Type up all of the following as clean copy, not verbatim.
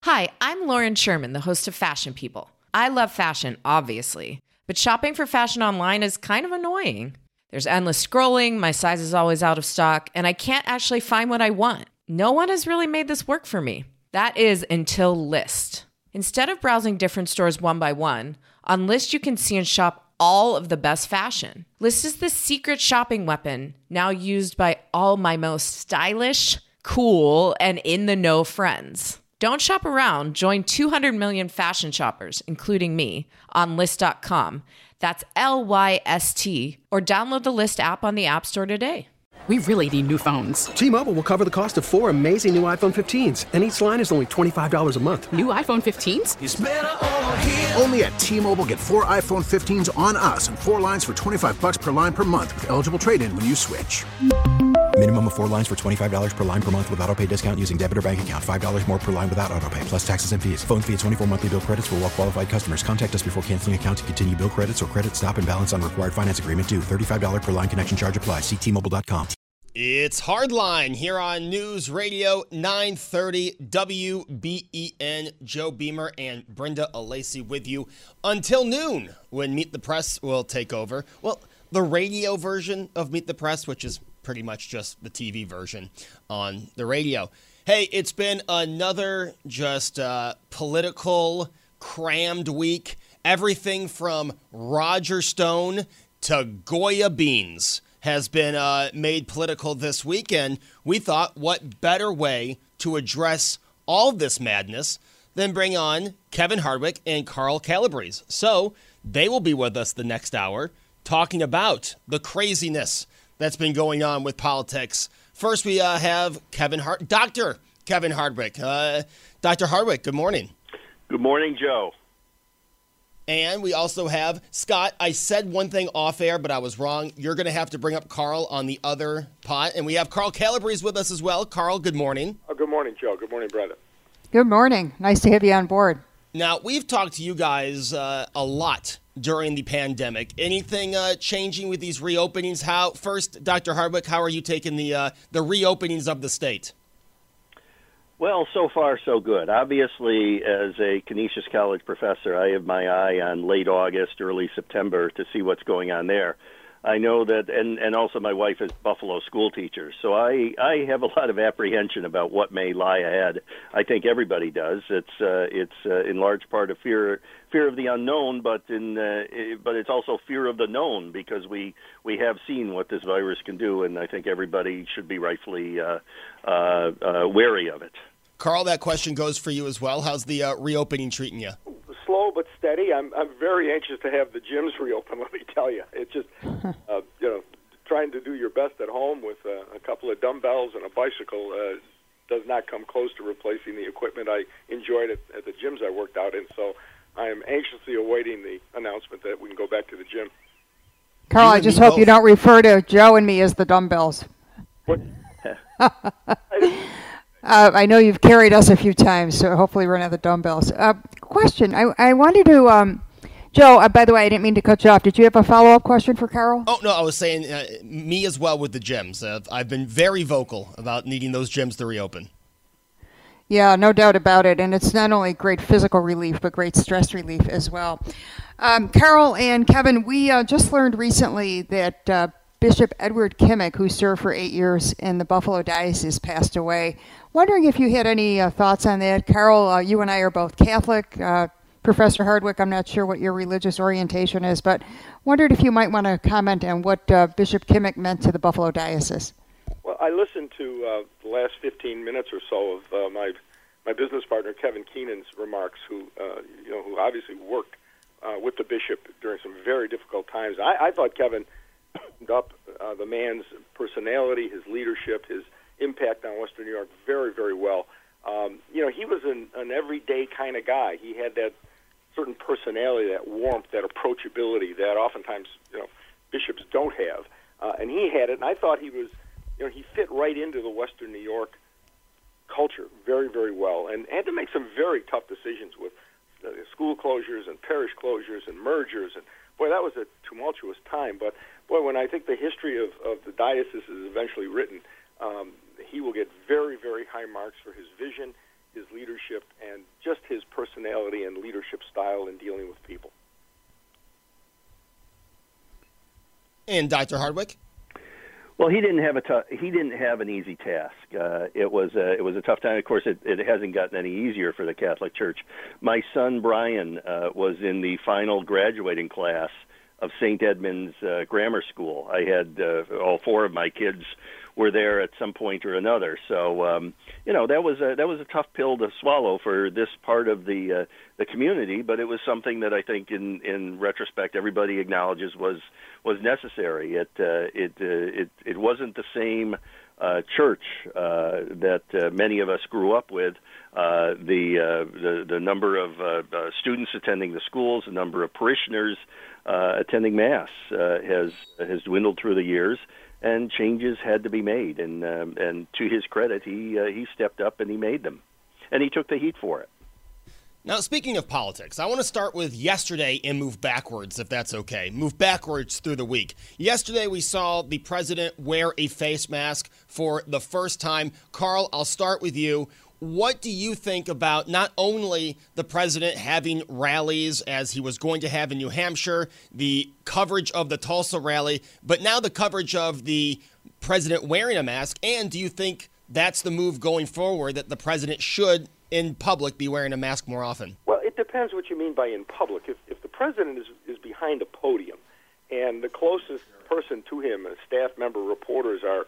Hi, I'm Lauren Sherman, the host of Fashion People. I love fashion, obviously, but shopping for fashion online is kind of annoying. There's endless scrolling, my size is always out of stock, and I can't actually find what I want. No one has really made this work for me. That is until Lyst. Instead of browsing different stores one by one, on Lyst you can see and shop all of the best fashion. Lyst is the secret shopping weapon, now used by all my most stylish, cool, and in-the-know friends. Don't shop around. Join 200 million fashion shoppers, including me, on Lyst.com. That's Lyst, or download the Lyst app on the App Store today. We really need new phones. T-Mobile will cover the cost of 4 amazing new iPhone 15s, and each line is only $25 a month. New iPhone 15s? It's better over here. Only at T-Mobile, get 4 iPhone 15s on us and 4 lines for $25 per line per month with eligible trade-in when you switch. Minimum of 4 lines for $25 per line per month with autopay discount using debit or bank account. $5 more per line without autopay, plus taxes and fees. Phone fee at 24 monthly bill credits for well-qualified customers. Contact us before canceling account to continue bill credits or credit stop and balance on required finance agreement due. $35 per line connection charge applies. See T-Mobile.com. It's Hardline here on News Radio 930 WBEN. Joe Beamer and Brenda Alesi with you until noon when Meet the Press will take over. Well, the radio version of Meet the Press, which is pretty much just the TV version on the radio. Hey, it's been another just political, crammed week. Everything from Roger Stone to Goya beans has been made political this weekend. We thought, what better way to address all this madness than bring on Kevin Hardwick and Carl Calabrese. So they will be with us the next hour talking about the craziness that's been going on with politics. First, we have Dr. Kevin Hardwick. Dr. Hardwick, good morning. Good morning, Joe. And we also have Scott. I said one thing off air, but I was wrong. You're going to have to bring up Carl on the other pot. And we have Carl Calabrese with us as well. Carl, good morning. Good morning, Joe. Good morning, Brenda. Good morning. Nice to have you on board. Now, we've talked to you guys a lot during the pandemic. Anything changing with these reopenings? First, Dr. Hardwick, how are you taking the reopenings of the state? Well, so far, so good. Obviously, as a Canisius College professor, I have my eye on late August, early September to see what's going on there. I know that, and also my wife is Buffalo school teacher, so I have a lot of apprehension about what may lie ahead. I think everybody does. It's in large part a fear of the unknown, but it's also fear of the known, because we have seen what this virus can do, and I think everybody should be rightfully wary of it. Carl, that question goes for you as well. How's the reopening treating you? Slow but steady. I'm very anxious to have the gyms reopen. Let me tell you, it's just trying to do your best at home with a couple of dumbbells and a bicycle does not come close to replacing the equipment I enjoyed at the gyms I worked out in. So I am anxiously awaiting the announcement that we can go back to the gym. Carl, I just hope you don't refer to Joe and me as the dumbbells. What? I know you've carried us a few times, so hopefully we're not the dumbbells. Question. I wanted to, Joe, by the way, I didn't mean to cut you off. Did you have a follow-up question for Carol? Oh, no, I was saying me as well with the gyms. I've been very vocal about needing those gyms to reopen. Yeah, no doubt about it. And it's not only great physical relief, but great stress relief as well. Carol and Kevin, we just learned recently that Bishop Edward Kimmick, who served for 8 years in the Buffalo Diocese, passed away. Wondering if you had any thoughts on that. Carol, you and I are both Catholic. Professor Hardwick, I'm not sure what your religious orientation is, but wondered if you might want to comment on what Bishop Kimmick meant to the Buffalo Diocese. Well, I listened to the last 15 minutes or so of my business partner Kevin Keenan's remarks, who obviously worked with the bishop during some very difficult times. I thought Kevin summed up the man's personality, his leadership, his impact on Western New York very, very well. He was an everyday kind of guy. He had that certain personality, that warmth, that approachability that oftentimes bishops don't have, and he had it. And I thought he was, he fit right into the Western New York culture very, very well, and had to make some very tough decisions with school closures and parish closures and mergers, and boy, that was a tumultuous time. But boy, when I think the history of the diocese is eventually written, he will get very, very high marks for his vision, his leadership, and leadership style in dealing with people. And Dr. Hardwick? Well, he didn't have an easy task. It was a tough time. Of course, it hasn't gotten any easier for the Catholic Church. My son Brian was in the final graduating class of St. Edmund's Grammar School. I had all four of my kids were there at some point or another. So that was a tough pill to swallow for this part of the community, but it was something that I think in retrospect everybody acknowledges was necessary. It wasn't the same church that many of us grew up with. The number of students attending the schools, the number of parishioners attending Mass has dwindled through the years, and changes had to be made. And to his credit, he stepped up and he made them, and he took the heat for it. Now, speaking of politics, I want to start with yesterday and move backwards, if that's okay. Move backwards through the week. Yesterday, we saw the president wear a face mask for the first time. Carl, I'll start with you. What do you think about not only the president having rallies as he was going to have in New Hampshire, the coverage of the Tulsa rally, but now the coverage of the president wearing a mask? And do you think that's the move going forward, that the president should, in public, be wearing a mask more often? Well, it depends what you mean by in public. If the president is behind a podium and the closest person to him, staff member, reporters are,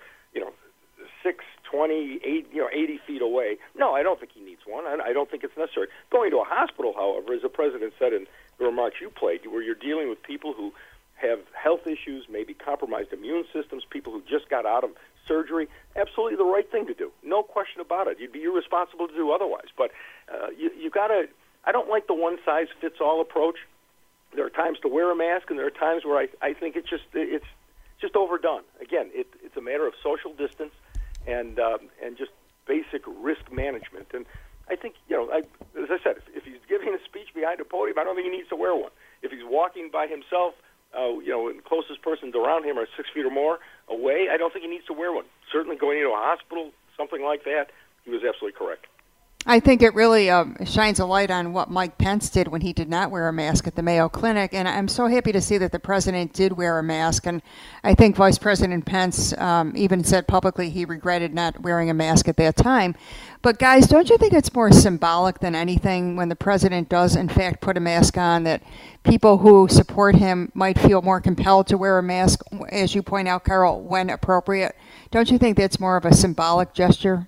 6, 20, 80 feet away, no, I don't think he needs one. I don't think it's necessary. Going to a hospital, however, as the president said in the remarks you played, where you're dealing with people who have health issues, maybe compromised immune systems, people who just got out of surgery, absolutely the right thing to do. No question about it. You'd be irresponsible to do otherwise. But you got to, I don't like the one-size-fits-all approach. There are times to wear a mask, and there are times where I think it's just overdone. Again, it's a matter of social distance and just basic risk management. And I think, as I said, if he's giving a speech behind a podium, I don't think he needs to wear one. If he's walking by himself, and the closest persons around him are 6 feet or more away, I don't think he needs to wear one. Certainly going into a hospital, something like that, he was absolutely correct. I think it really shines a light on what Mike Pence did when he did not wear a mask at the Mayo Clinic, and I'm so happy to see that the president did wear a mask, and I think Vice President Pence even said publicly he regretted not wearing a mask at that time. But guys, don't you think it's more symbolic than anything when the president does in fact put a mask on, that people who support him might feel more compelled to wear a mask, as you point out, Carol, when appropriate? Don't you think that's more of a symbolic gesture?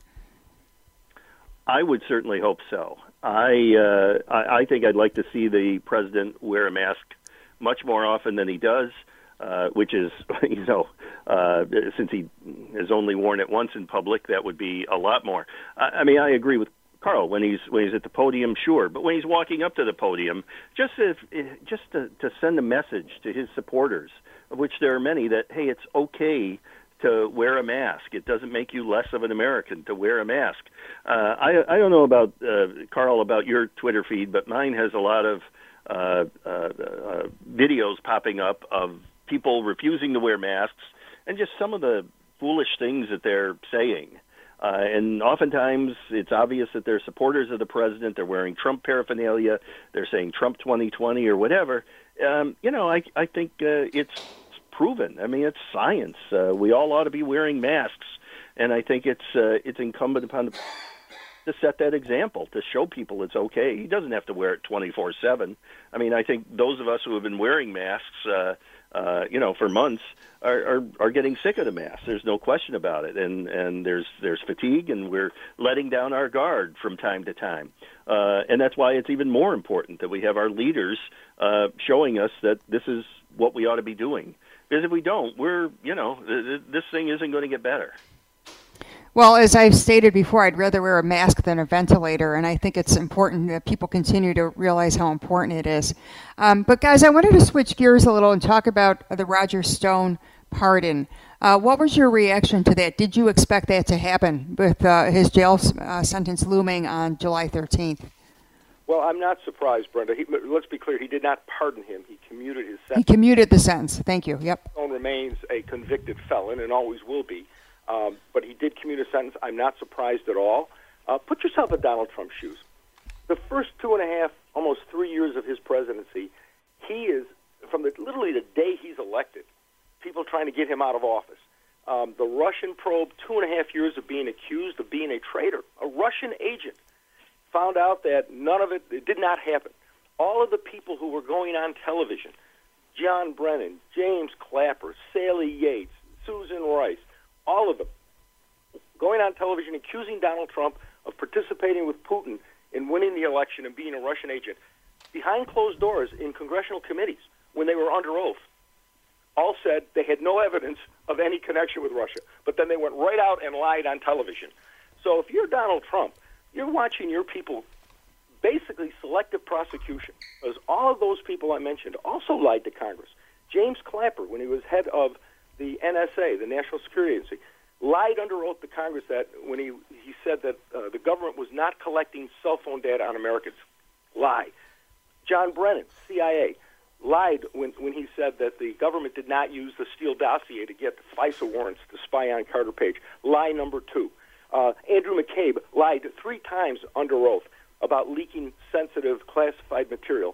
I would certainly hope so. I think I'd like to see the president wear a mask much more often than he does, which is, since he has only worn it once in public, that would be a lot more. I agree with Carl when he's at the podium, sure, but when he's walking up to the podium, just to send a message to his supporters, of which there are many, that hey, it's okay to wear a mask. It doesn't make you less of an American to wear a mask. I don't know about, Carl, about your Twitter feed, but mine has a lot of videos popping up of people refusing to wear masks and just some of the foolish things that they're saying. And oftentimes it's obvious that they're supporters of the president. They're wearing Trump paraphernalia. They're saying Trump 2020 or whatever. I think it's proven. It's science. We all ought to be wearing masks, and I think it's incumbent upon to set that example, to show people it's okay. He doesn't have to wear it 24/7. I think those of us who have been wearing masks, for months, are getting sick of the mask. There's no question about it, and there's fatigue, and we're letting down our guard from time to time, and that's why it's even more important that we have our leaders showing us that this is what we ought to be doing. Because if we don't, this thing isn't going to get better. Well, as I've stated before, I'd rather wear a mask than a ventilator, and I think it's important that people continue to realize how important it is. But guys, I wanted to switch gears a little and talk about the Roger Stone pardon. What was your reaction to that? Did you expect that to happen with his jail sentence looming on July 13th? Well, I'm not surprised, Brenda. Let's be clear, he did not pardon him. He commuted his sentence. He commuted the sentence. Thank you. Yep. Stone remains a convicted felon and always will be. But he did commute a sentence. I'm not surprised at all. Put yourself in Donald Trump's shoes. The first 2.5, almost 3 years of his presidency, he is, from literally the day he's elected, people trying to get him out of office. The Russian probe, 2.5 years of being accused of being a traitor, a Russian agent, found out that none of it did not happen. All of the people who were going on television, John Brennan, James Clapper, Sally Yates, Susan Rice, all of them, going on television accusing Donald Trump of participating with Putin in winning the election and being a Russian agent, behind closed doors in congressional committees when they were under oath, all said they had no evidence of any connection with Russia. But then they went right out and lied on television. So if you're Donald Trump, you're watching your people basically selective prosecution, because all of those people I mentioned also lied to Congress. James Clapper, when he was head of the NSA, the National Security Agency, lied under oath to Congress that when he said that the government was not collecting cell phone data on Americans. Lie. John Brennan, CIA, lied when he said that the government did not use the Steele dossier to get FISA warrants to spy on Carter Page. Lie number 2. Andrew McCabe lied 3 times under oath about leaking sensitive classified material.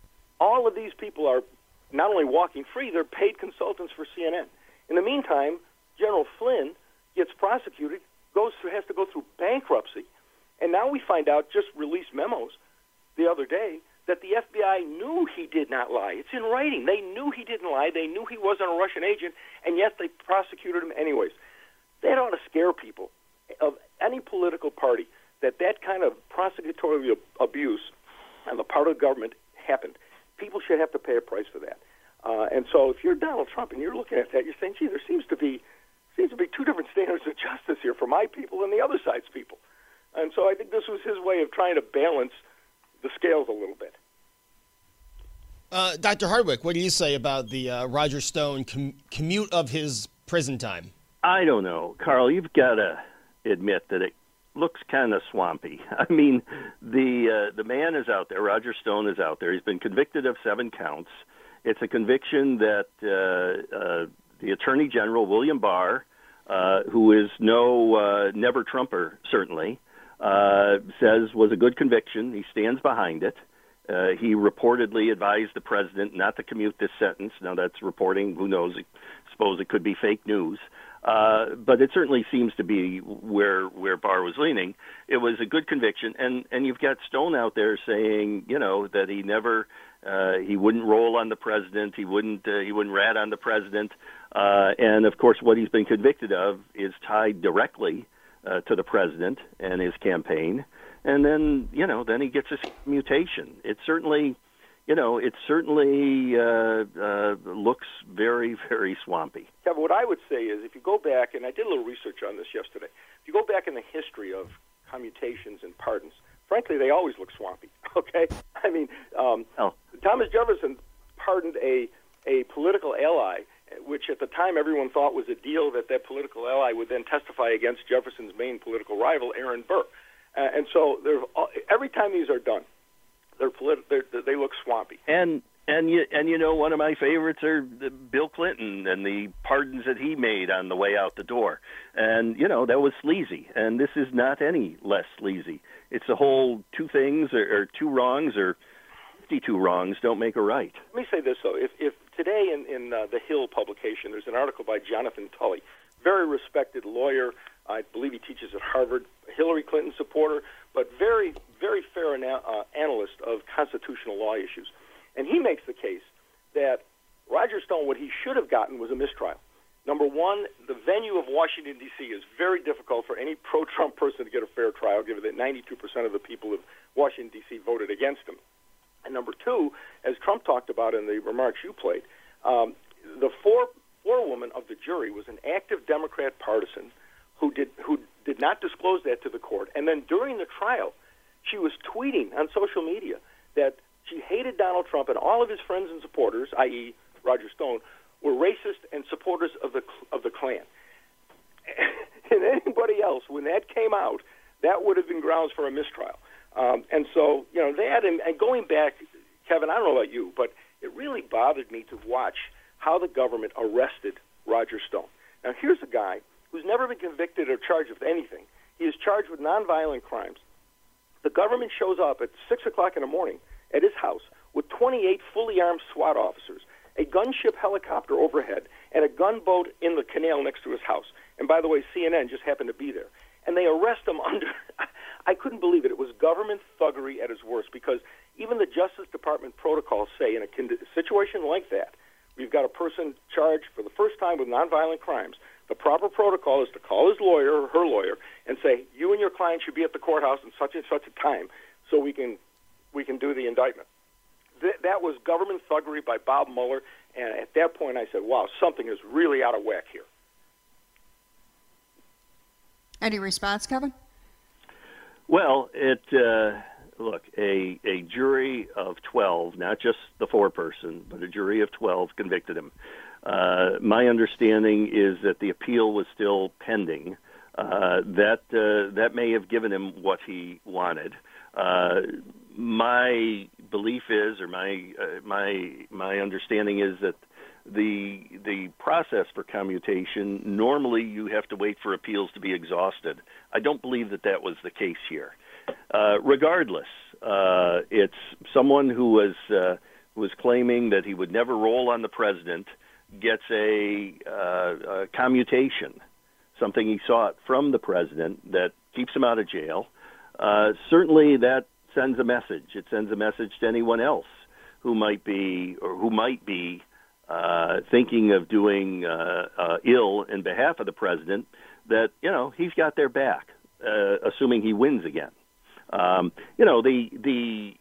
All of these people are not only walking free, they're paid consultants for CNN. In the meantime, General Flynn gets prosecuted, has to go through bankruptcy, and now we find out, just released memos the other day, that the FBI knew he did not lie. It's in writing. They knew he didn't lie. They knew he wasn't a Russian agent, and yet they prosecuted him anyways. That ought to scare people of any political party, that kind of prosecutorial abuse on the part of the government happened. People should have to pay a price for that. And so if you're Donald Trump and you're looking at that, you're saying, gee, there seems to be 2 different standards of justice here for my people and the other side's people. And so I think this was his way of trying to balance the scales a little bit. Dr. Hardwick, what do you say about the Roger Stone commute of his prison time? I don't know, Carl. You've got to admit that it looks kind of swampy. I mean, the man is out there. Roger Stone is out there. He's been convicted of 7 counts. It's a conviction that the Attorney General, William Barr, who is no never Trumper, certainly, says was a good conviction. He stands behind it. He reportedly advised the president not to commute this sentence. Now, that's reporting. Who knows? I suppose it could be fake news. But it certainly seems to be where Barr was leaning. It was a good conviction. And you've got Stone out there saying, that he never, he wouldn't roll on the president. He wouldn't rat on the president. And, of course, what he's been convicted of is tied directly to the president and his campaign. And then, then he gets his mutation. It certainly, looks very, very swampy. Kevin, what I would say is if you go back, and I did a little research on this yesterday, if you go back in the history of commutations and pardons, frankly, they always look swampy, okay? I mean, Thomas Jefferson pardoned a political ally, which at the time everyone thought was a deal that political ally would then testify against Jefferson's main political rival, Aaron Burr. And so every time these are done, they look swampy. And one of my favorites are Bill Clinton and the pardons that he made on the way out the door. And, that was sleazy. And this is not any less sleazy. It's the whole 2 things or 2 wrongs or 52 wrongs don't make a right. Let me say this, though. If today in the Hill publication, there's an article by Jonathan Tully, very respected lawyer. I believe he teaches at Harvard, Hillary Clinton supporter, but very, very fair analyst of constitutional law issues. And he makes the case that Roger Stone, what he should have gotten was a mistrial. Number one, the venue of Washington, D.C. is very difficult for any pro-Trump person to get a fair trial, given that 92% of the people of Washington, D.C. voted against him. And number two, as Trump talked about in the remarks you played, the forewoman of the jury was an active Democrat partisan who did not disclose that to the court. And then during the trial, she was tweeting on social media that she hated Donald Trump and all of his friends and supporters, i.e. Roger Stone, were racist and supporters of the Klan. And anybody else, when that came out, that would have been grounds for a mistrial. And so, that and going back, Kevin, I don't know about you, but it really bothered me to watch how the government arrested Roger Stone. Now, here's a guy who's never been convicted or charged with anything. He is charged with nonviolent crimes. The government shows up at 6 o'clock in the morning at his house with 28 fully armed SWAT officers, a gunship helicopter overhead, and a gunboat in the canal next to his house. And by the way, CNN just happened to be there. And they arrest him under, I couldn't believe it. It was government thuggery at its worst, because even the Justice Department protocols say in a situation like that, we've got a person charged for the first time with nonviolent crimes, the proper protocol is to call his lawyer or her lawyer and say, you and your client should be at the courthouse in such and such a time so we can do the indictment. That was government thuggery by Bob Mueller, and at that point I said, wow, something is really out of whack here. Any response, Kevin? Well, look, a jury of 12, not just the foreperson, but a jury of 12 convicted him. My understanding is that the appeal was still pending. That may have given him what he wanted. My belief is, or my understanding is that the process for commutation, normally you have to wait for appeals to be exhausted. I don't believe that was the case here. Regardless, it's someone who was claiming that he would never roll on the president gets a commutation, something he sought from the president that keeps him out of jail. Certainly that sends a message. It sends a message to anyone else who might be thinking of doing ill in behalf of the president, that, he's got their back, assuming he wins again. The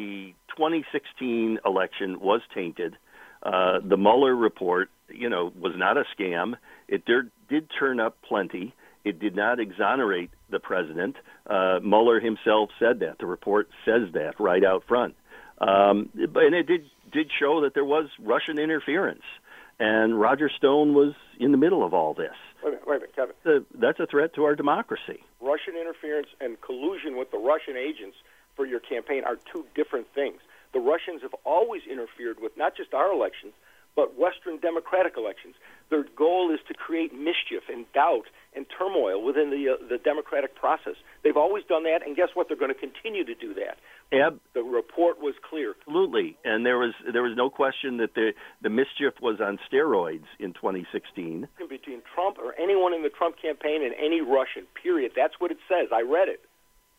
2016 election was tainted. The Mueller report, was not a scam. It did turn up plenty. It did not exonerate the president. Mueller himself said that. The report says that right out front. And it did show that there was Russian interference, and Roger Stone was in the middle of all this. Wait a minute, Kevin. That's a threat to our democracy. Russian interference and collusion with the Russian agents for your campaign are two different things. The Russians have always interfered with not just our elections, but Western democratic elections. Their goal is to create mischief and doubt and turmoil within the democratic process. They've always done that, and guess what? They're going to continue to do that. The report was clear. Absolutely, and there was no question that the mischief was on steroids in 2016. Between Trump or anyone in the Trump campaign and any Russian, period. That's what it says. I read it.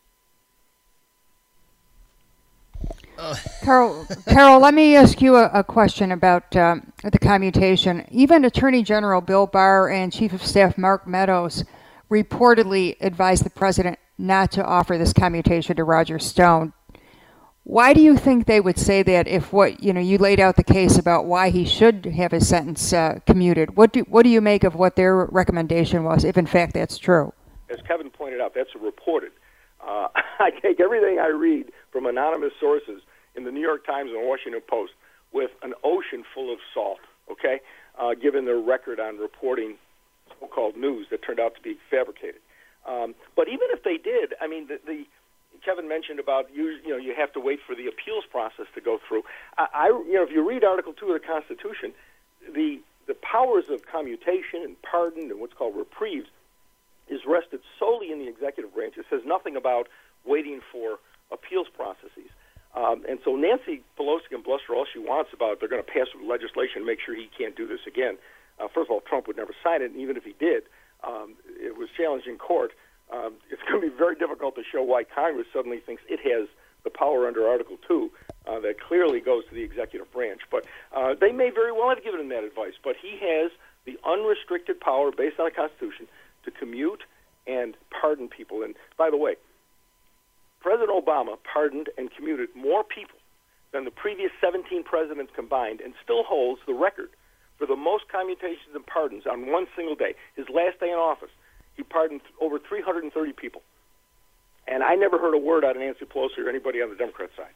Carol, let me ask you a question about the commutation. Even Attorney General Bill Barr and Chief of Staff Mark Meadows reportedly advised the president not to offer this commutation to Roger Stone. Why do you think they would say that if you laid out the case about why he should have his sentence commuted? What do you make of what their recommendation was, if in fact that's true? As Kevin pointed out, that's reported. I take everything I read from anonymous sources in the New York Times and Washington Post with an ocean full of salt, okay, given their record on reporting so-called news that turned out to be fabricated. But even if they did, I mean, the Kevin mentioned about you have to wait for the appeals process to go through. If you read Article 2 of the Constitution, the powers of commutation and pardon and what's called reprieves is rested solely in the executive branch. It says nothing about waiting for appeals processes. And so Nancy Pelosi can bluster all she wants about they're going to pass legislation to make sure he can't do this again. First of all, Trump would never sign it, and even if he did, it was challenged in court. It's going to be very difficult to show why Congress suddenly thinks it has the power under Article 2 that clearly goes to the executive branch. But they may very well have given him that advice, but he has the unrestricted power based on the Constitution to commute and pardon people. And by the way, President Obama pardoned and commuted more people than the previous 17 presidents combined and still holds the record for the most commutations and pardons on one single day. His last day in office, he pardoned over 330 people. And I never heard a word out of Nancy Pelosi or anybody on the Democrat side.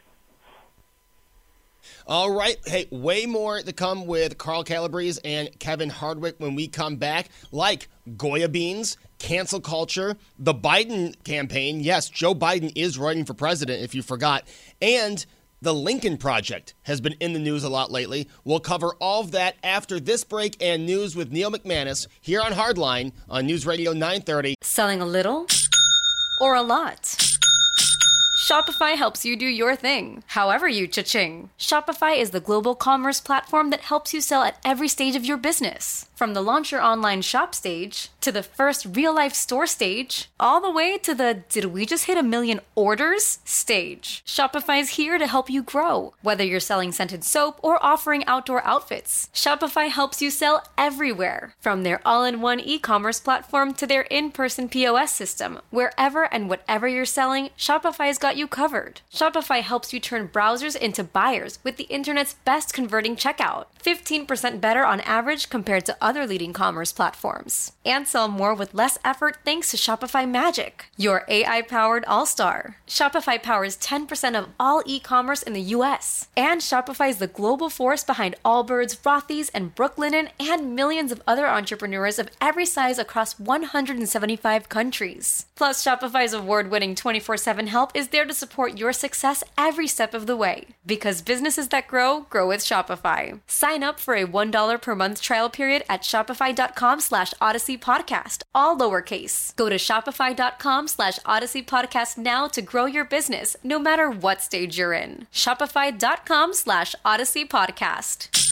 All right. Hey, way more to come with Carl Calabrese and Kevin Hardwick when we come back, like Goya beans, cancel culture, the Biden campaign. Yes, Joe Biden is running for president, if you forgot. And the Lincoln Project has been in the news a lot lately. We'll cover all of that after this break and news with Neil McManus here on Hardline on News Radio 930. Selling a little or a lot? Shopify helps you do your thing, however you cha-ching. Shopify is the global commerce platform that helps you sell at every stage of your business. From the launch your online shop stage, to the first real-life store stage, all the way to the did we just hit 1 million orders stage. Shopify's here to help you grow. Whether you're selling scented soap or offering outdoor outfits, Shopify helps you sell everywhere. From their all-in-one e-commerce platform to their in-person POS system, wherever and whatever you're selling, Shopify's got you covered. Shopify helps you turn browsers into buyers with the internet's best converting checkout. 15% better on average compared to other leading commerce platforms. And sell more with less effort thanks to Shopify Magic, your AI-powered all-star. Shopify powers 10% of all e-commerce in the US. And Shopify is the global force behind Allbirds, Rothy's, and Brooklinen, and millions of other entrepreneurs of every size across 175 countries. Plus, Shopify's award-winning 24/7 help is there to support your success every step of the way. Because businesses that grow, grow with Shopify. Sign up for a $1 per month trial period at shopify.com/Odyssey Podcast, all lowercase. Go to shopify.com/Odyssey Podcast now to grow your business, no matter what stage you're in. Shopify.com/Odyssey Podcast.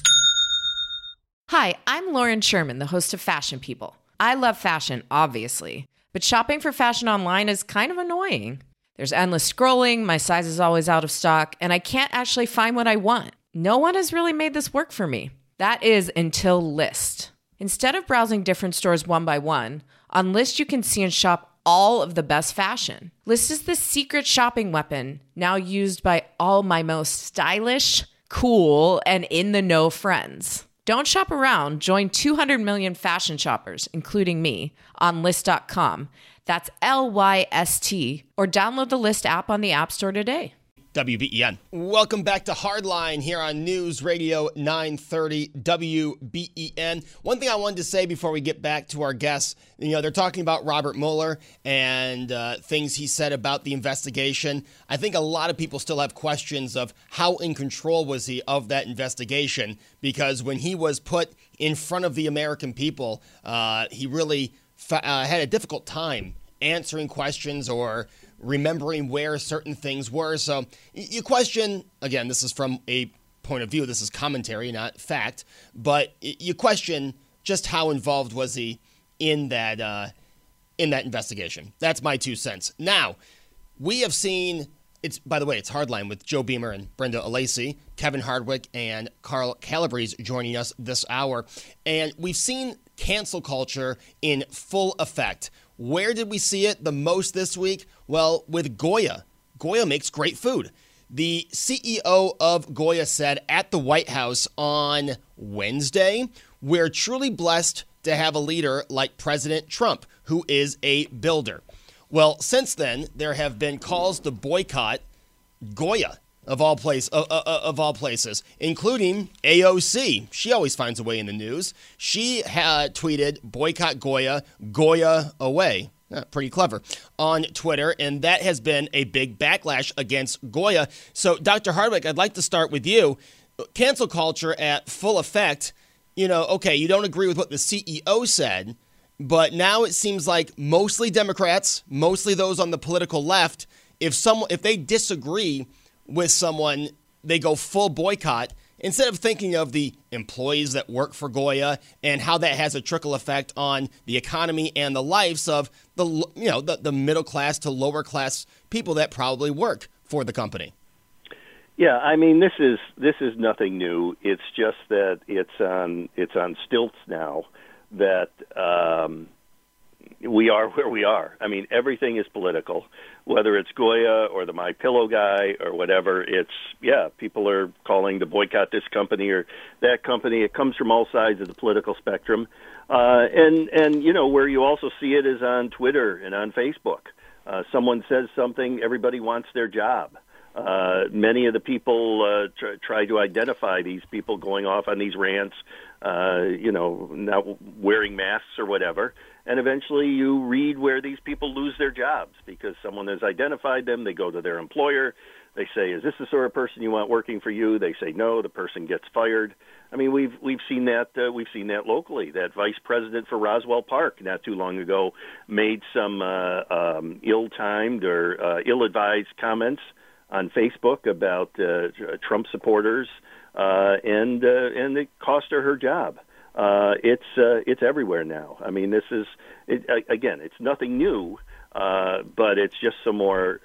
Hi, I'm Lauren Sherman, the host of Fashion People. I love fashion, obviously, but shopping for fashion online is kind of annoying. There's endless scrolling, my size is always out of stock, and I can't actually find what I want. No one has really made this work for me. That is until Lyst. Instead of browsing different stores one by one, on Lyst you can see and shop all of the best fashion. Lyst is the secret shopping weapon now used by all my most stylish, cool, and in-the-know friends. Don't shop around. Join 200 million fashion shoppers, including me, on Lyst.com. That's LYST, or download the Lyst app on the App Store today. WBEN. Welcome back to Hardline here on News Radio 930 WBEN. One thing I wanted to say before we get back to our guests, they're talking about Robert Mueller and things he said about the investigation. I think a lot of people still have questions of how in control was he of that investigation, because when he was put in front of the American people, he really had a difficult time answering questions or remembering where certain things were. So you question, again, this is from a point of view, this is commentary, not fact, but you question just how involved was he in that investigation. That's my 2 cents. Now, we have seen, by the way, it's Hardline with Joe Beamer and Brenda Alesi, Kevin Hardwick and Carl Calabrese joining us this hour. And we've seen cancel culture in full effect. Where did we see it the most this week? Well, with Goya. Goya makes great food. The CEO of Goya said at the White House on Wednesday, "We're truly blessed to have a leader like President Trump, who is a builder." Well, since then, there have been calls to boycott Goya, of all places, including AOC. She always finds a way in the news. She had tweeted, "Boycott Goya, Goya away." Pretty clever, on Twitter, and that has been a big backlash against Goya. So, Dr. Hardwick, I'd like to start with you. Cancel culture at full effect. Okay, you don't agree with what the CEO said, but now it seems like mostly Democrats, mostly those on the political left, if they disagree with someone, they go full boycott, instead of thinking of the employees that work for Goya and how that has a trickle effect on the economy and the lives of the middle class to lower class people that probably work for the company. Yeah, I mean, this is nothing new. It's just that it's on stilts now. That we are where we are. I mean, everything is political, whether it's Goya or the MyPillow guy or whatever. People are calling to boycott this company or that company. It comes from all sides of the political spectrum. And where you also see it is on Twitter and on Facebook. Someone says something, everybody wants their job. Many of the people try to identify these people going off on these rants, not wearing masks or whatever. And eventually you read where these people lose their jobs because someone has identified them. They go to their employer. They say, is this the sort of person you want working for you? They say no, the person gets fired. I mean, we've seen that locally. That vice president for Roswell Park not too long ago made some ill-timed or ill-advised comments on Facebook about Trump supporters, and it cost her job. It's everywhere now. I mean, this is again, it's nothing new, but it's just so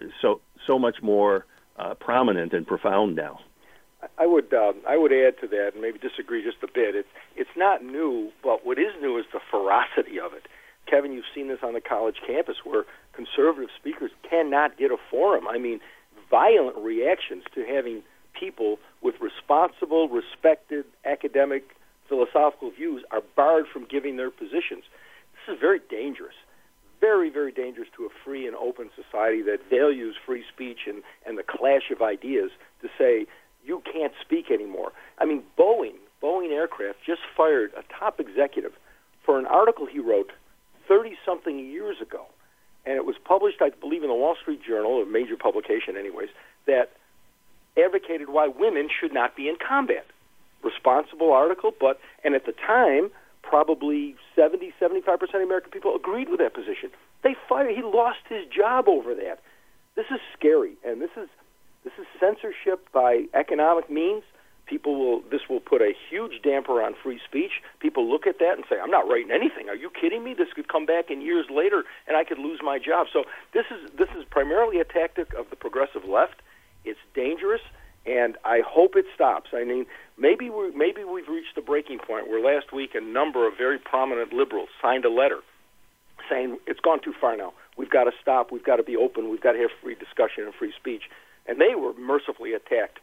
much more prominent and profound now. I would add to that and maybe disagree just a bit. It's not new, but what is new is the ferocity of it. Kevin, you've seen this on the college campus where conservative speakers cannot get a forum. I mean, violent reactions to having people with responsible, respected academic, philosophical views are barred from giving their positions. This is very dangerous. Very, very dangerous to a free and open society that values free speech and the clash of ideas to say, you can't speak anymore. I mean, Boeing Aircraft just fired a top executive for an article he wrote 30-something years ago. And it was published, I believe, in the Wall Street Journal, a major publication anyways, that advocated why women should not be in combat. Responsible article, and at the time, probably 70-75% of American people agreed with that position. He lost his job over that. This is scary, and this is censorship by economic means. This will put a huge damper on free speech. People look at that and say, I'm not writing anything. Are you kidding me? This could come back in years later and I could lose my job. So this is primarily a tactic of the progressive left. It's dangerous, and I hope it stops. I mean, maybe we've reached the breaking point where last week a number of very prominent liberals signed a letter saying it's gone too far now. We've got to stop. We've got to be open. We've got to have free discussion and free speech. And they were mercifully attacked.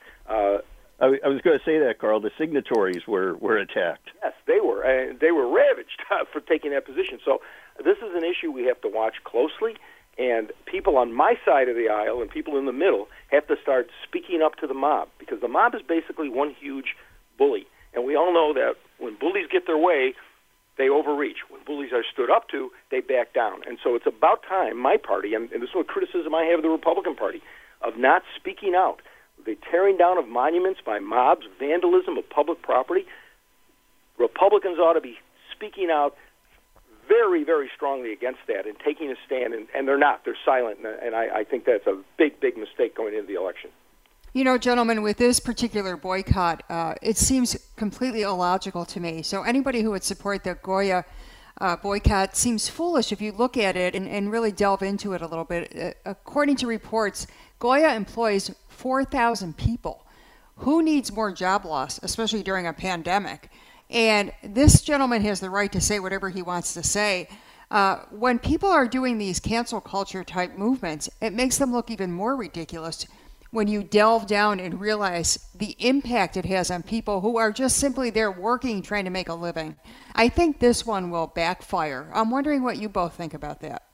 I was going to say that, Carl. The signatories were attacked. Yes, they were. And they were ravaged for taking that position. So this is an issue we have to watch closely. And people on my side of the aisle and people in the middle have to start speaking up to the mob, because the mob is basically one huge bully. And we all know that when bullies get their way, they overreach. When bullies are stood up to, they back down. And so it's about time my party, and this is what criticism I have of the Republican Party, of not speaking out. The tearing down of monuments by mobs, vandalism of public property. Republicans ought to be speaking out very, very strongly against that and taking a stand, and they're not. They're silent, and I think that's a big, big mistake going into the election. You know, gentlemen, with this particular boycott, it seems completely illogical to me. So anybody who would support the Goya boycott seems foolish if you look at it and really delve into it a little bit. According to reports, Goya employs 4,000 people. Who needs more job loss, especially during a pandemic? And this gentleman has the right to say whatever he wants to say. When people are doing these cancel culture type movements, it makes them look even more ridiculous when you delve down and realize the impact it has on people who are just simply there working, trying to make a living. I think this one will backfire. I'm wondering what you both think about that.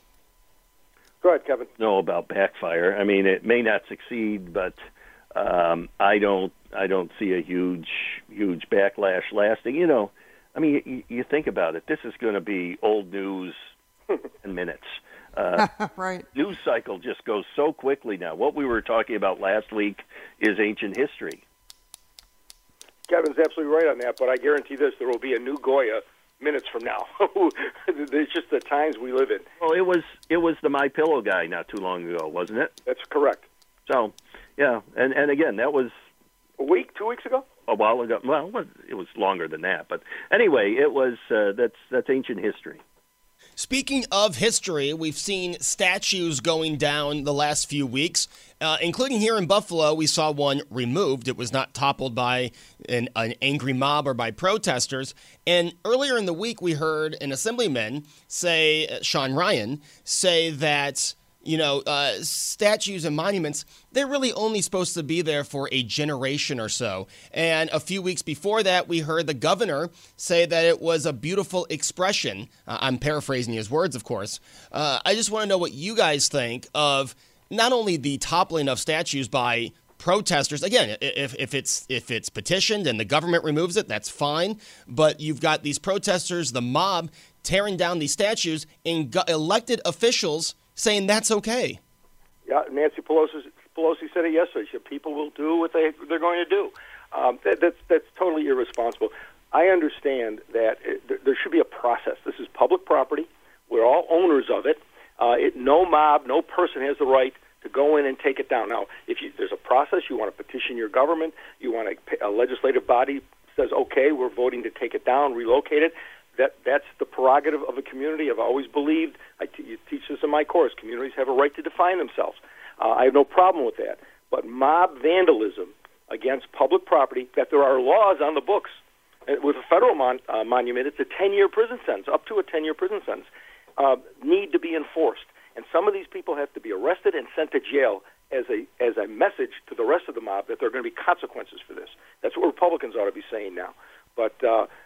Go ahead, Kevin. No, about backfire. I mean, it may not succeed, but I don't see a huge backlash lasting. You know, I mean, you think about it. This is going to be old news in minutes. Right. News cycle just goes so quickly now. What we were talking about last week is ancient history. Kevin's absolutely right on that, but I guarantee this, there will be a new Goya minutes from now. It's just the times we live in. Well, it was the MyPillow guy not too long ago, wasn't it? That's correct. So, yeah, and again, that was a week, 2 weeks ago? A while ago. Well, it was longer than that, but anyway, it was that's ancient history. Speaking of history, we've seen statues going down the last few weeks, including here in Buffalo. We saw one removed. It was not toppled by an angry mob or by protesters. And earlier in the week, we heard an assemblyman say, Sean Ryan, say that, you know, statues and monuments, they're really only supposed to be there for a generation or so. And a few weeks before that, we heard the governor say that it was a beautiful expression. I'm paraphrasing his words, of course. I just want to know what you guys think of not only the toppling of statues by protesters. Again, if it's petitioned and the government removes it, that's fine. But you've got these protesters, the mob, tearing down these statues, and elected officials saying that's okay. Yeah, Nancy Pelosi said it yesterday. She said people will do what they're going to do. That's totally irresponsible. I understand that there should be a process. This is public property. We're all owners of it. No mob, no person has the right to go in and take it down. Now, if there's a process, you want to petition your government, you want a legislative body says, okay, we're voting to take it down, relocate it. That's the prerogative of a community. I've always believed, you teach this in my course, communities have a right to define themselves. I have no problem with that. But mob vandalism against public property, that there are laws on the books. With a federal monument, it's a 10-year prison sentence, up to a 10-year prison sentence, need to be enforced. And some of these people have to be arrested and sent to jail as a message to the rest of the mob that there are going to be consequences for this. That's what Republicans ought to be saying now. But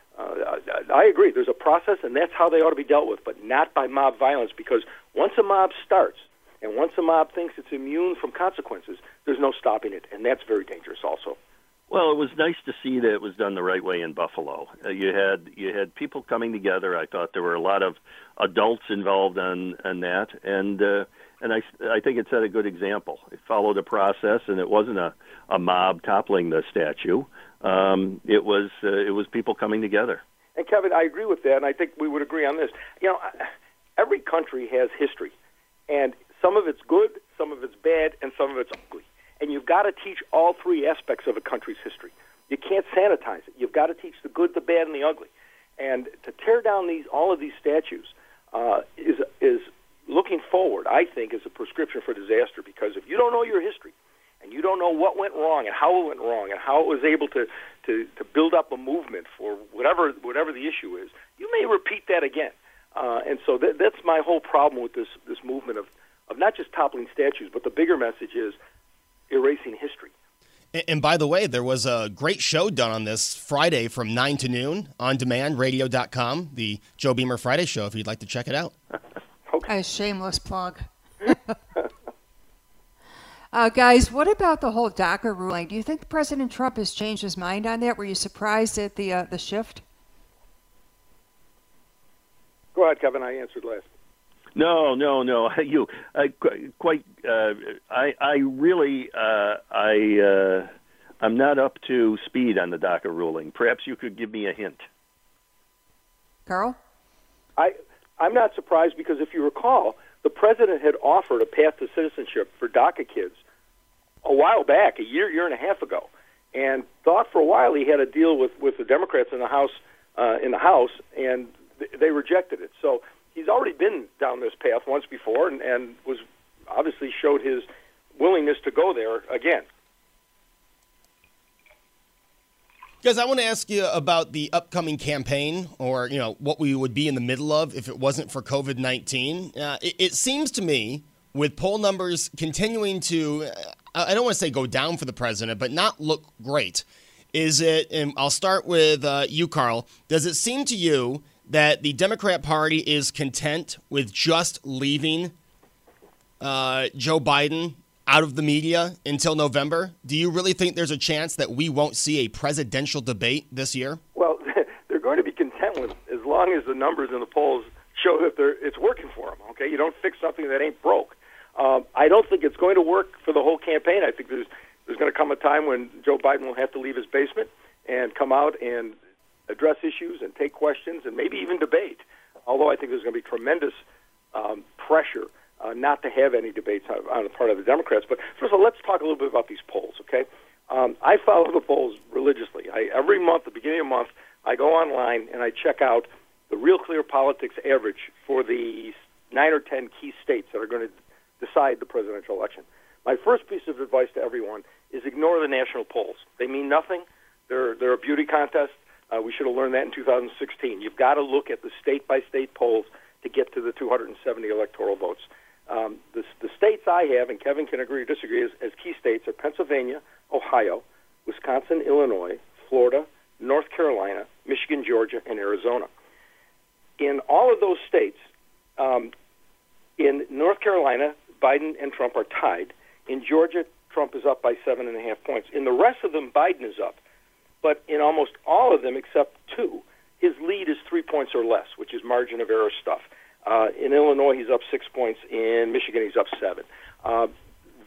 I agree. There's a process, and that's how they ought to be dealt with, but not by mob violence, because once a mob starts and once a mob thinks it's immune from consequences, there's no stopping it, and that's very dangerous also. Well, it was nice to see that it was done the right way in Buffalo. You had people coming together. I thought there were a lot of adults involved on that, and I think it set a good example. It followed a process, and it wasn't a mob toppling the statue. It was people coming together. And Kevin, I agree with that, and I think we would agree on this. Every country has history, and some of it's good, some of it's bad, and some of it's ugly. And you've got to teach all three aspects of a country's history. You can't sanitize it. You've got to teach the good, the bad, and the ugly. And to tear down all of these statues is looking forward, I think, is a prescription for disaster, because if you don't know your history and you don't know what went wrong and how it went wrong and how it was able to build up a movement for whatever the issue is, you may repeat that again. And so that's my whole problem with this movement of not just toppling statues, but the bigger message is erasing history. And by the way, there was a great show done on this Friday from 9 to noon on demand, radio.com, the Joe Beamer Friday show, if you'd like to check it out. A shameless plug. Guys, what about the whole DACA ruling? Do you think President Trump has changed his mind on that? Were you surprised at the shift? Go ahead, Kevin. I answered last. No. I'm not up to speed on the DACA ruling. Perhaps you could give me a hint. Carl? I'm not surprised, because if you recall, the president had offered a path to citizenship for DACA kids a while back, a year and a half ago, and thought for a while he had a deal with the Democrats in the House, and they rejected it. So he's already been down this path once before, and was obviously showed his willingness to go there again. Guys, I want to ask you about the upcoming campaign, or what we would be in the middle of if it wasn't for COVID-19. It seems to me, with poll numbers continuing to, I don't want to say go down for the president, but not look great. Is it? And I'll start with you, Carl. Does it seem to you that the Democrat Party is content with just leaving Joe Biden out of the media until November? Do you really think there's a chance that we won't see a presidential debate this year? Well, they're going to be content with as long as the numbers in the polls show that it's working for them. Okay, you don't fix something that ain't broke. I don't think it's going to work for the whole campaign. I think there's going to come a time when Joe Biden will have to leave his basement and come out and address issues and take questions and maybe even debate. Although I think there's going to be tremendous pressure not to have any debates on the part of the Democrats. But first of all, let's talk a little bit about these polls, okay? I follow the polls religiously. Every month, at the beginning of the month, I go online and I check out the Real Clear Politics average for the 9 or 10 key states that are going to decide the presidential election. My first piece of advice to everyone is ignore the national polls. They mean nothing. They're a beauty contest. We should have learned that in 2016. You've got to look at the state-by-state polls to get to the 270 electoral votes. The states I have, and Kevin can agree or disagree, as key states are Pennsylvania, Ohio, Wisconsin, Illinois, Florida, North Carolina, Michigan, Georgia, and Arizona. In all of those states, in North Carolina, Biden and Trump are tied. In Georgia, Trump is up by 7.5 points. In the rest of them, Biden is up. But in almost all of them except two, his lead is 3 points or less, which is margin of error stuff. In Illinois, he's up 6 points. In Michigan, he's up 7.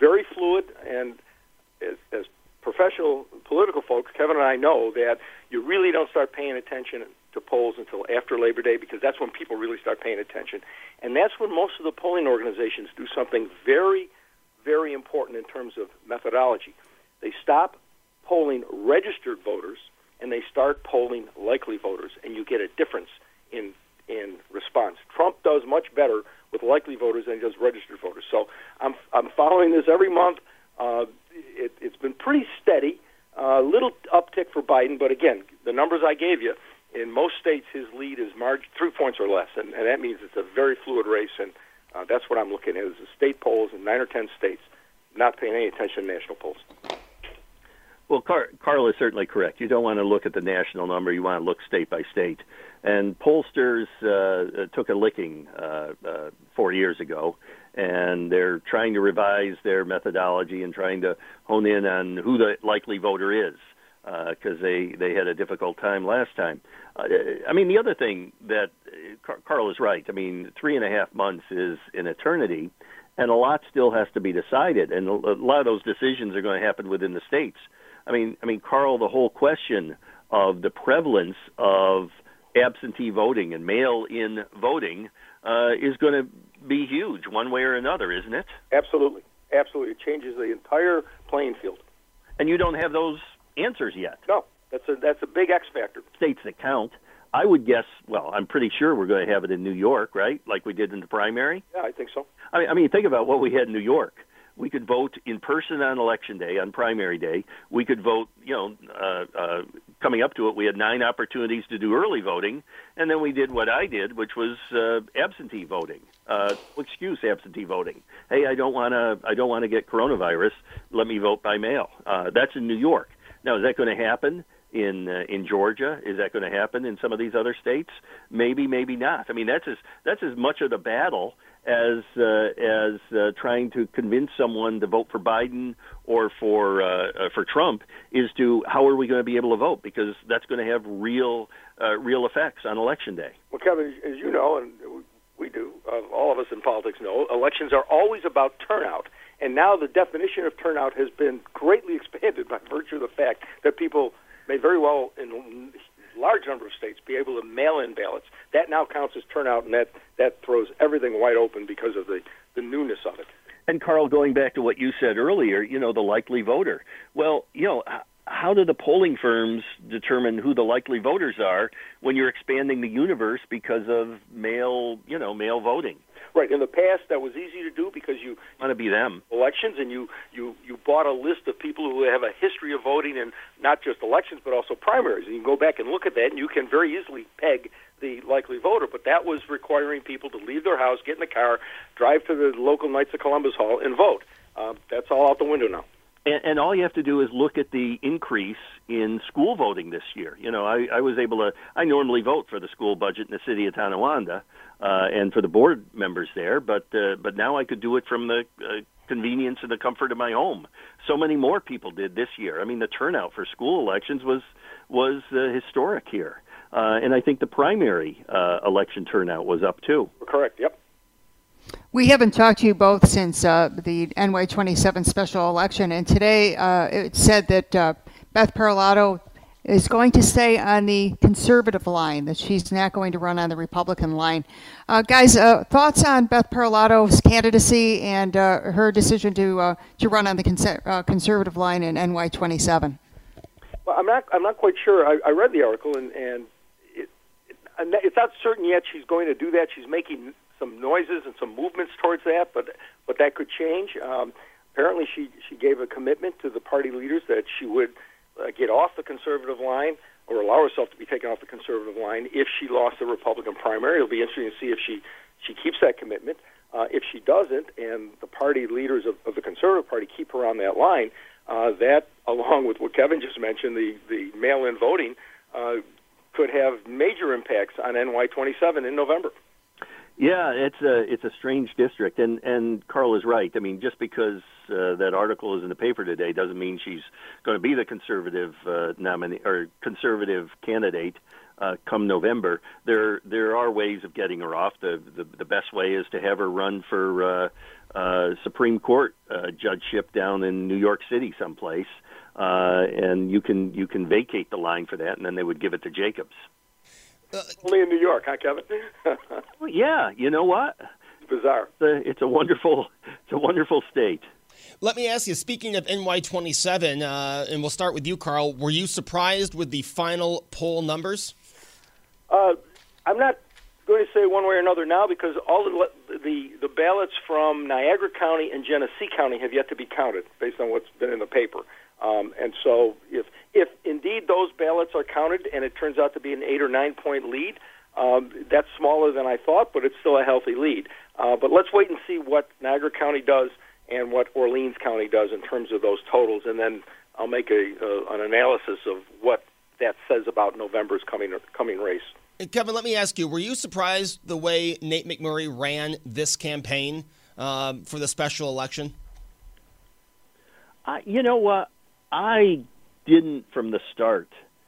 very fluid, and as professional political folks, Kevin and I know that you really don't start paying attention to polls until after Labor Day, because that's when people really start paying attention. And that's when most of the polling organizations do something very, very important in terms of methodology. They stop polling registered voters and they start polling likely voters, and you get a difference in response. Trump does much better with likely voters than he does registered voters. So I'm following this every month. It's been pretty steady, a little uptick for Biden, but again, the numbers I gave you, in most states his lead is 3 points or less, and that means it's a very fluid race, and that's what I'm looking at is the state polls in 9 or 10 states, not paying any attention to national polls. Well, Carl is certainly correct. You don't want to look at the national number. You want to look state by state. And pollsters took a licking 4 years ago, and they're trying to revise their methodology and trying to hone in on who the likely voter is, because they had a difficult time last time. I mean, the other thing that Carl is right. I mean, 3.5 months is an eternity, and a lot still has to be decided, and a lot of those decisions are going to happen within the states. I mean, Carl, the whole question of the prevalence of absentee voting and mail-in voting is going to be huge one way or another, isn't it? Absolutely. Absolutely. It changes the entire playing field. And you don't have those answers yet. No, that's a big X factor. States that count. I would guess, well, I'm pretty sure we're going to have it in New York, right, like we did in the primary? Yeah, I think so. I mean, think about what we had in New York. We could vote in person on Election Day, on primary day. We could vote, coming up to it, we had 9 opportunities to do early voting, and then we did what I did, which was absentee voting. Excuse absentee voting. Hey, I don't want to get coronavirus. Let me vote by mail. That's in New York. Now, is that going to happen in Georgia? Is that going to happen in some of these other states? Maybe, maybe not. I mean, that's as much of the battle as trying to convince someone to vote for Biden or for Trump is to how are we going to be able to vote, because that's going to have real effects on Election Day. Well, Kevin, as you know, and we do, all of us in politics know, elections are always about turnout. And now the definition of turnout has been greatly expanded by virtue of the fact that people may very well, in a large number of states, be able to mail in ballots. That now counts as turnout, and that throws everything wide open because of the newness of it. And, Carl, going back to what you said earlier, the likely voter. Well, how do the polling firms determine who the likely voters are when you're expanding the universe because of mail voting? Right. In the past, that was easy to do because you want to be them elections, and you bought a list of people who have a history of voting in not just elections but also primaries, and you can go back and look at that, and you can very easily peg the likely voter. But that was requiring people to leave their house, get in the car, drive to the local Knights of Columbus Hall, and vote. That's all out the window now. And all you have to do is look at the increase in school voting this year. I was able to. I normally vote for the school budget in the city of Tonawanda and for the board members there, but now I could do it from the convenience and the comfort of my home. So many more people did this year. I mean, the turnout for school elections was historic here, and I think the primary election turnout was up too. Correct. Yep. We haven't talked to you both since the NY27 special election, and today it said that Beth Parlato is going to stay on the conservative line, that she's not going to run on the Republican line. Guys, thoughts on Beth Parlato's candidacy and her decision to run on the conservative line in NY27? Well, I'm not quite sure. I read the article, and it's not certain yet she's going to do that. She's making some noises and some movements towards that, but that could change. Apparently, she gave a commitment to the party leaders that she would get off the conservative line or allow herself to be taken off the conservative line if she lost the Republican primary. It'll be interesting to see if she keeps that commitment. If she doesn't, and the party leaders of the Conservative Party keep her on that line, that, along with what Kevin just mentioned, the mail-in voting, could have major impacts on NY27 in November. Yeah, it's a strange district, and Carl is right. I mean, just because that article is in the paper today doesn't mean she's going to be the conservative nominee or conservative candidate come November. There are ways of getting her off. The best way is to have her run for Supreme Court judgeship down in New York City someplace, and you can vacate the line for that, and then they would give it to Jacobs. Only in New York, huh, Kevin? Well, yeah, you know what? It's bizarre. It's a wonderful state. Let me ask you, speaking of NY27, and we'll start with you, Carl, were you surprised with the final poll numbers? I'm not going to say one way or another now because all the ballots from Niagara County and Genesee County have yet to be counted based on what's been in the paper. And so if indeed those ballots are counted and it turns out to be an 8 or 9 point lead, that's smaller than I thought, but it's still a healthy lead. But let's wait and see what Niagara County does and what Orleans County does in terms of those totals, and then I'll make an analysis of what that says about November's coming race. Kevin, let me ask you, were you surprised the way Nate McMurray ran this campaign for the special election? You know what? I didn't from the start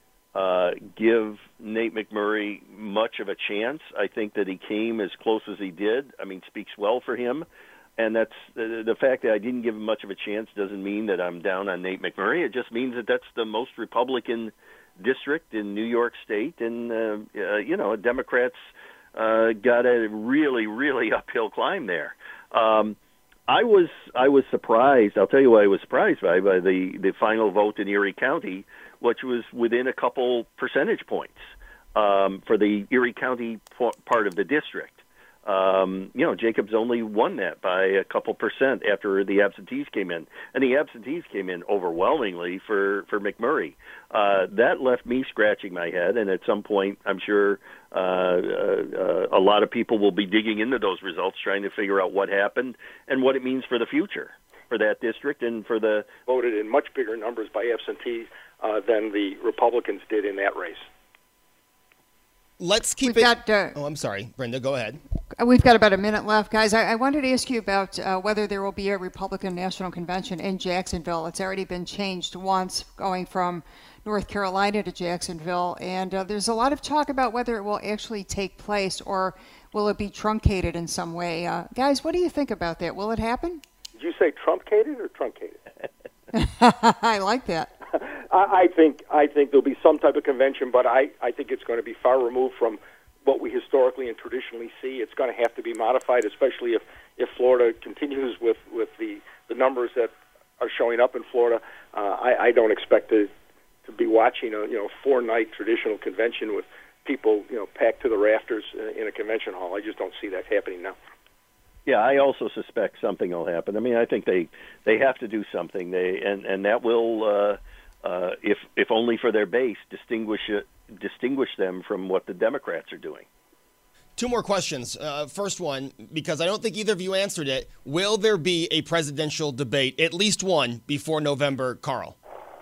give Nate McMurray much of a chance. I think that he came as close as he did. I mean, speaks well for him. And that's the fact that I didn't give him much of a chance doesn't mean that I'm down on Nate McMurray. It just means that that's the most Republican district in New York State, and Democrats got a really, really uphill climb there. I was surprised. I'll tell you what I was surprised by the final vote in Erie County, which was within a couple percentage points for the Erie County part of the district. Jacobs only won that by a couple percent after the absentees came in, and the absentees came in overwhelmingly for McMurray. That left me scratching my head, and at some point, I'm sure a lot of people will be digging into those results, trying to figure out what happened and what it means for the future for that district and for the voted in much bigger numbers by absentees than the Republicans did in that race. Let's keep I'm sorry, Brenda, go ahead. We've got about a minute left, guys. I wanted to ask you about whether there will be a Republican National Convention in Jacksonville. It's already been changed once, going from North Carolina to Jacksonville, and there's a lot of talk about whether it will actually take place or will it be truncated in some way. Guys, what do you think about that? Will it happen? Did you say truncated or truncated? I like that. I think there'll be some type of convention, but I think it's going to be far removed from what we historically and traditionally see. It's going to have to be modified, especially if Florida continues with the numbers that are showing up in Florida. I don't expect to be watching a 4-night traditional convention with people packed to the rafters in a convention hall. I just don't see that happening now. Yeah, I also suspect something will happen. I mean, I think they have to do something. And that will, if only for their base, distinguish them from what the Democrats are doing. 2 more questions. First one, because I don't think either of you answered it. Will there be a presidential debate, at least one, before November, Carl?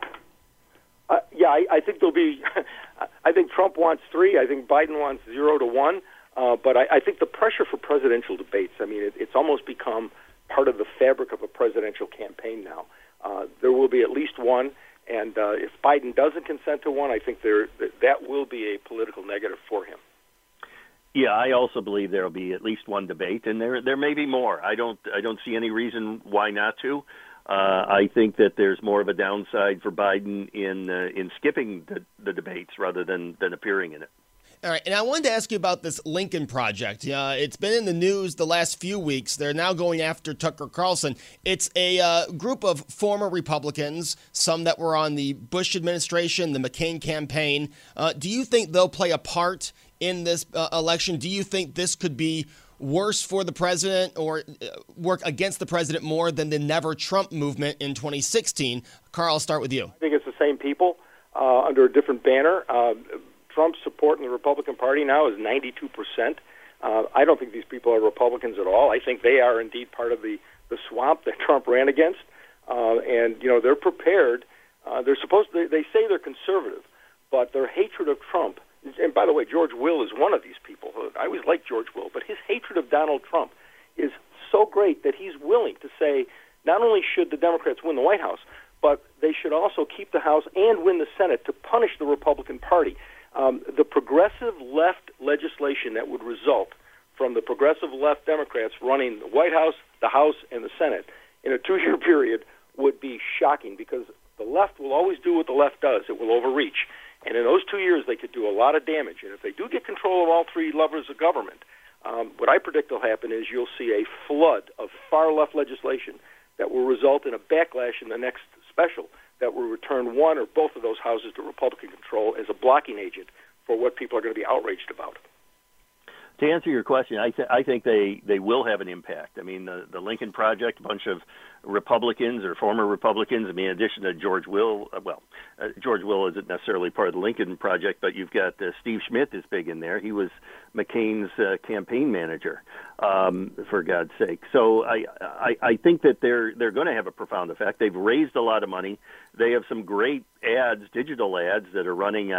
I think there'll be. I think Trump wants 3. I think Biden wants 0 to 1. But I think the pressure for presidential debates, I mean, it's almost become part of the fabric of a presidential campaign now. There will be at least one, and if Biden doesn't consent to one, I think that will be a political negative for him. Yeah, I also believe there will be at least one debate, and there may be more. I don't see any reason why not to. I think that there's more of a downside for Biden in skipping the debates rather than appearing in it. All right, and I wanted to ask you about this Lincoln Project. It's been in the news the last few weeks. They're now going after Tucker Carlson. It's a group of former Republicans, some that were on the Bush administration, the McCain campaign. Do you think they'll play a part in this election? Do you think this could be worse for the president or work against the president more than the Never Trump movement in 2016? Carl, I'll start with you. I think it's the same people under a different banner. Trump's support in the Republican Party now is 92%. I don't think these people are Republicans at all. I think they are indeed part of the swamp that Trump ran against. And they're prepared. They say they're conservative, but their hatred of Trump, and by the way, George Will is one of these people. I always liked George Will, but his hatred of Donald Trump is so great that he's willing to say not only should the Democrats win the White House, but they should also keep the House and win the Senate to punish the Republican Party. The progressive left legislation that would result from the progressive left Democrats running the White House, the House, and the Senate in a 2-year period would be shocking, because the left will always do what the left does. It will overreach. And in those 2 years, they could do a lot of damage. And if they do get control of all three levers of government, what I predict will happen is you'll see a flood of far-left legislation that will result in a backlash in the next special that will return one or both of those houses to Republican control as a blocking agent for what people are going to be outraged about. To answer your question, I think they will have an impact. I mean, the Lincoln Project, a bunch of Republicans or former Republicans, I mean, in addition to George Will, George Will isn't necessarily part of the Lincoln Project, but you've got Steve Schmidt is big in there. He was McCain's campaign manager, for God's sake. So I think that they're going to have a profound effect. They've raised a lot of money. They have some great ads, digital ads that are running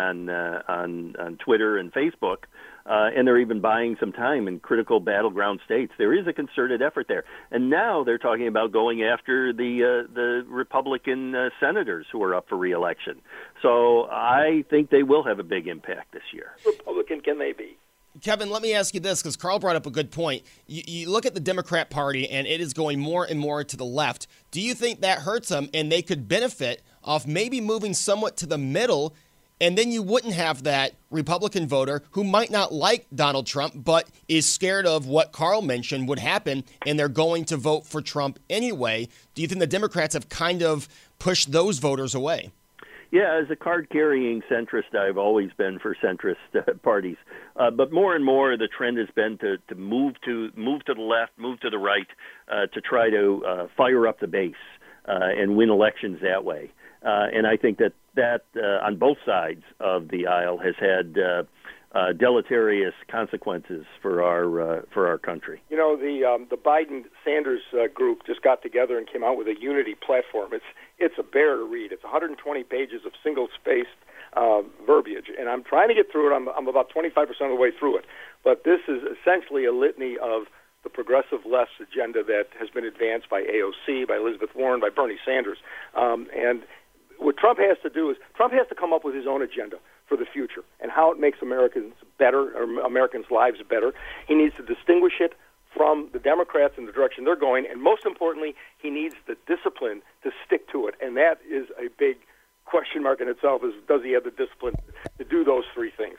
on Twitter and Facebook. And they're even buying some time in critical battleground states. There is a concerted effort there. And now they're talking about going after the Republican senators who are up for re-election. So I think they will have a big impact this year. Republican can they be? Kevin, let me ask you this, because Carl brought up a good point. You look at the Democrat Party, and it is going more and more to the left. Do you think that hurts them, and they could benefit off maybe moving somewhat to the middle? And then you wouldn't have that Republican voter who might not like Donald Trump but is scared of what Carl mentioned would happen, and they're going to vote for Trump anyway. Do you think the Democrats have kind of pushed those voters away? Yeah, as a card-carrying centrist, I've always been for centrist parties. But more and more, the trend has been to move to the left, move to the right, to try to fire up the base and win elections that way. And I think that on both sides of the aisle has had deleterious consequences for our country. You know, the Biden-Sanders group just got together and came out with a unity platform. It's a bear to read. It's 120 pages of single-spaced verbiage, and I'm trying to get through it. I'm about 25% of the way through it. But this is essentially a litany of the progressive left's agenda that has been advanced by AOC, by Elizabeth Warren, by Bernie Sanders. And what Trump has to do is Trump has to come up with his own agenda for the future and how it makes Americans better, or Americans' lives better. He needs to distinguish it from the Democrats in the direction they're going, and most importantly, he needs the discipline to stick to it. And that is a big question mark in itself, is does he have the discipline to do those three things?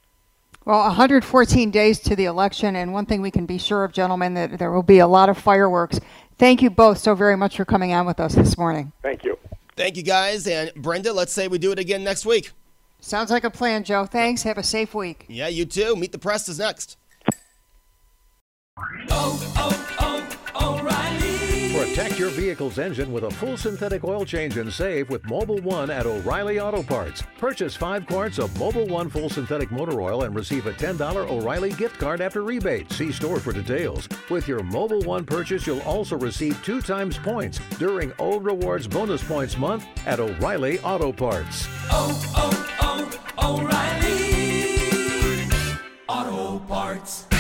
Well, 114 days to the election, and one thing we can be sure of, gentlemen, that there will be a lot of fireworks. Thank you both so very much for coming on with us this morning. Thank you. Thank you, guys. And Brenda, let's say we do it again next week. Sounds like a plan, Joe. Thanks. Have a safe week. Yeah, you too. Meet the Press is next. O'Reilly. Protect your vehicle's engine with a full synthetic oil change and save with Mobil 1 at O'Reilly Auto Parts. Purchase 5 quarts of Mobil 1 full synthetic motor oil and receive a $10 O'Reilly gift card after rebate. See store for details. With your Mobil 1 purchase, you'll also receive 2 times points during O Rewards Bonus Points Month at O'Reilly Auto Parts. O'Reilly Auto Parts.